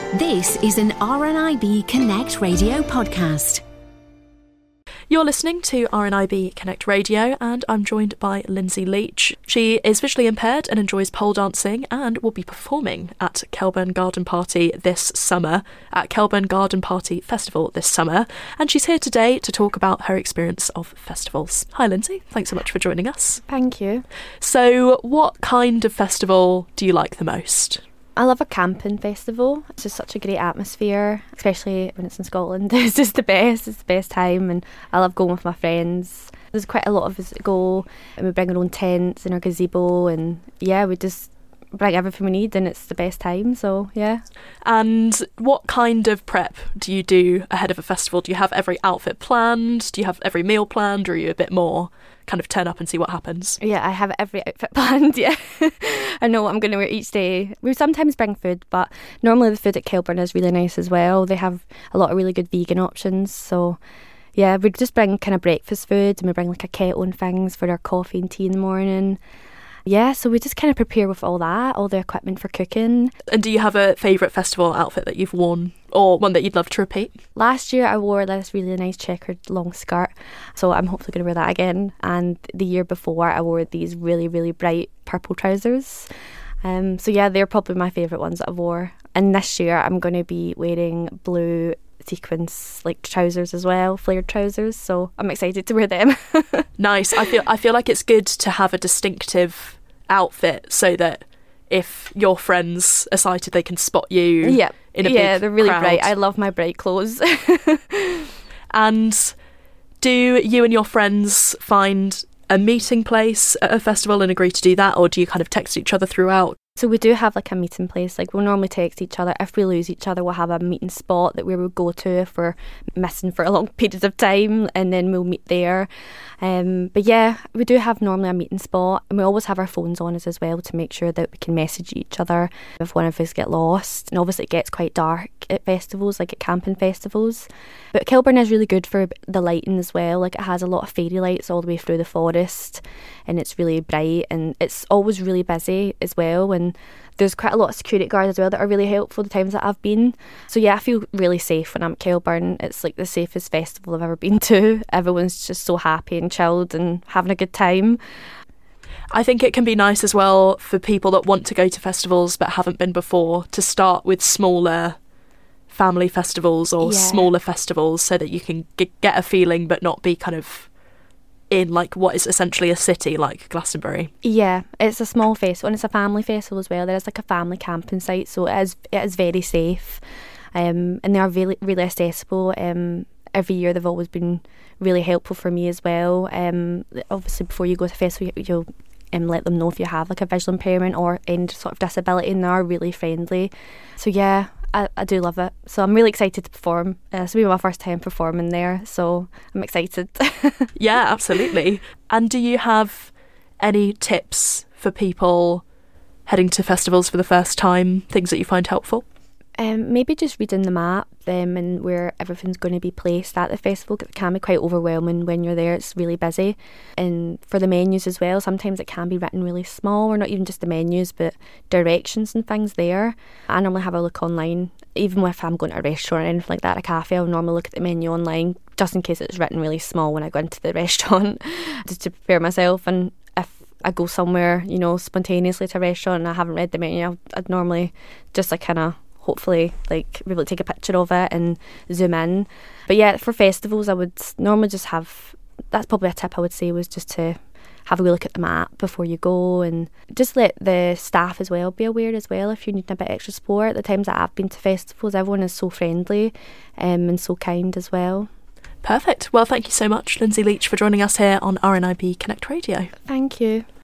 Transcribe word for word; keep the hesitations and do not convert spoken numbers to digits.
This is an R N I B Connect Radio podcast. You're listening to R N I B Connect Radio, and I'm joined by Lindsay Leach. She is visually impaired and enjoys pole dancing and will be performing at Kelburn Garden Party this summer, at Kelburn Garden Party Festival this summer, and she's here today to talk about her experience of festivals. Hi Lindsay, thanks so much for joining us. Thank you. So what kind of festival do you like the most? I love a camping festival. It's just such a great atmosphere, especially when it's in Scotland. It's just the best. It's the best time, and I love going with my friends. There's quite a lot of us that go, and we bring our own tents and our gazebo, and yeah, we just bring everything we need, and it's the best time, so yeah. And what kind of prep do you do ahead of a festival? Do you have every outfit planned? Do you have every meal planned, or are you a bit more kind of turn up and see what happens? Yeah, I have every outfit planned, yeah. I know what I'm going to wear each day. We sometimes bring food, but normally the food at Kelburn is really nice as well. They have a lot of really good vegan options, so yeah, we just bring kind of breakfast food, and we bring like a kettle and things for our coffee and tea in the morning. Yeah, so we just kind of prepare with all that, all the equipment for cooking. And do you have a favourite festival outfit that you've worn, or one that you'd love to repeat? Last year I wore this really nice checkered long skirt, so I'm hopefully going to wear that again. And the year before I wore these really, really bright purple trousers. Um, so yeah, they're probably my favourite ones that I wore. And this year I'm going to be wearing blue sequins like trousers as well, flared trousers, so I'm excited to wear them. Nice. I feel I feel like it's good to have a distinctive outfit so that if your friends are sighted they can spot you. Yep. In a yeah, big they're really crowd. bright. I love my bright clothes. And do you and your friends find a meeting place at a festival and agree to do that, or do you kind of text each other throughout? So we do have like a meeting place. Like we'll normally text each other. If we lose each other, we'll have a meeting spot that we will go to if we're missing for a long period of time, and then we'll meet there. Um, but yeah, we do have normally a meeting spot, and we always have our phones on us as well to make sure that we can message each other if one of us get lost. And obviously it gets quite dark at festivals, like at camping festivals. But Kelburn is really good for the lighting as well. Like it has a lot of fairy lights all the way through the forest, and it's really bright, and it's always really busy as well. And there's quite a lot of security guards as well that are really helpful the times that I've been. So yeah, I feel really safe when I'm at Kelburn. It's like the safest festival I've ever been to. Everyone's just so happy and chilled and having a good time. I think it can be nice as well for people that want to go to festivals but haven't been before to start with smaller family festivals or Yeah. smaller festivals so that you can g- get a feeling but not be kind of in like what is essentially a city like Glastonbury. Yeah, it's a small festival, and it's a family festival as well. There is like a family camping site, so it is it is very safe, um, and they are really really accessible. Um, every year they've always been really helpful for me as well. Um, obviously before you go to the festival, you- you'll um, let them know if you have like a visual impairment or any sort of disability, and they are really friendly. So yeah, I, I do love it. So I'm really excited to perform. Uh, this will be my first time performing there, so I'm excited. Yeah, absolutely. And do you have any tips for people heading to festivals for the first time, things that you find helpful? Um, maybe just reading the map um, and where everything's going to be placed at the festival. It can be quite overwhelming when you're there. It's really busy. And for the menus as well, sometimes it can be written really small, or not even just the menus, but directions and things there. I normally have a look online. Even if I'm going to a restaurant or anything like that, a cafe, I'll normally look at the menu online just in case it's written really small when I go into the restaurant, just to prepare myself. And if I go somewhere, you know, spontaneously to a restaurant and I haven't read the menu, I'd, I'd normally just like kind of hopefully like be able to take a picture of it and zoom in. But yeah, for festivals I would normally just have, that's probably a tip I would say, was just to have a wee look at the map before you go, and just let the staff as well be aware as well if you need a bit extra support. The times that I've been to festivals, everyone is so friendly um, and so kind as well. Perfect. Well, thank you so much, Lindsay Leach, for joining us here on R N I B Connect Radio. Thank you.